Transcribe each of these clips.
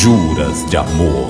Juras de Amor.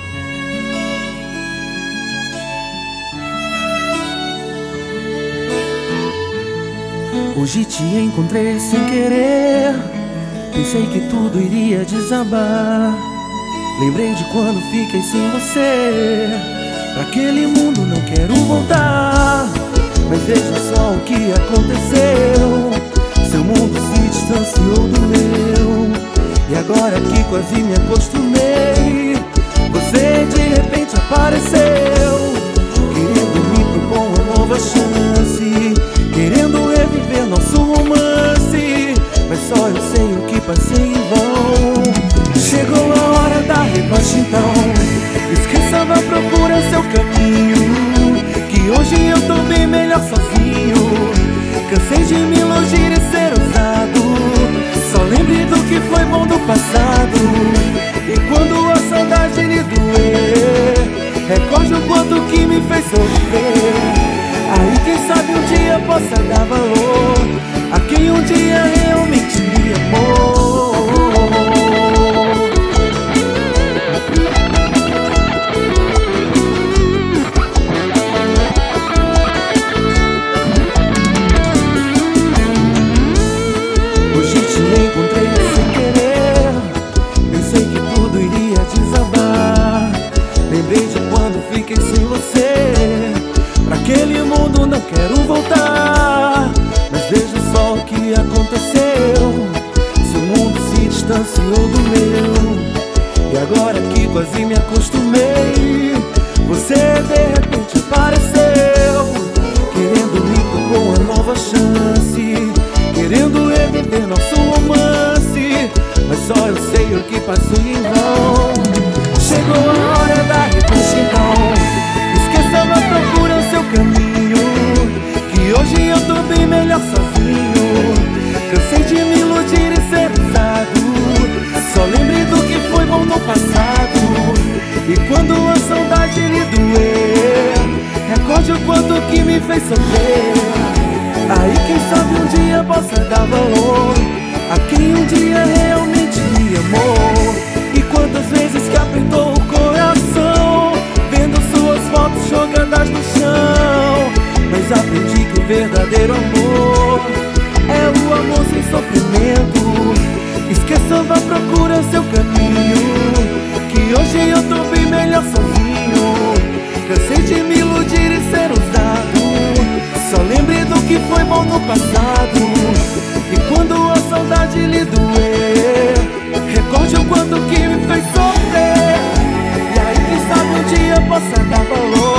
Hoje te encontrei sem querer, pensei que tudo iria desabar. Lembrei de quando fiquei sem você, pra aquele mundo não quero voltar. Mas veja só o que aconteceu, seu mundo se distanciou do meu. E agora que quase me acostumei, você de repente apareceu, querendo me propor uma nova chance, querendo reviver nosso romance. Mas só eu sei o que passei em vão. Chegou a hora da revanche então, esqueça, vá procurar seu caminho, que hoje eu tô bem melhor sozinho. Cansei de me iludir e ser usado, só lembre do que foi bom do passado. E quando a saudade lhe doer, recorde o quanto que me fez sofrer. Aí quem sabe um dia possa dar valor a quem um dia realmente me amou. Hoje te encontrei sem querer, pensei que tudo iria desabar. Lembrei de quando fiquei sem você, pra aquele mundo não quero voltar. Mas veja só o que aconteceu, seu mundo se distanciou do meu. E agora que quase me acostumei, você de repente apareceu, querendo me propor uma nova chance, querendo reviver nosso romance. Mas só eu sei o que passei em vão. Chegou a hora da revanche então, esqueça, vá procurar seu caminho, que hoje eu tô bem melhor sozinho. Cansei de me iludir e ser usado, só lembre do que foi bom no passado. E quando a saudade lhe doer, recorde o quanto que me fez sofrer. Aí quem sabe um dia possa dar valor a quem um dia realmente me amou. E quantas vezes que apertou o coração, vendo suas fotos jogadas no chão. Mas aprendi que o verdadeiro amor é o amor sem sofrimento. Esqueça, vá procurar seu caminho, que hoje eu tô bem melhor sozinho. Cansei de me iludir e ser usado, só lembre do que foi bom no passado. E quando a saudade lhe doer, recorde o quanto que me fez sofrer. E aí quem sabe um dia possa dar valor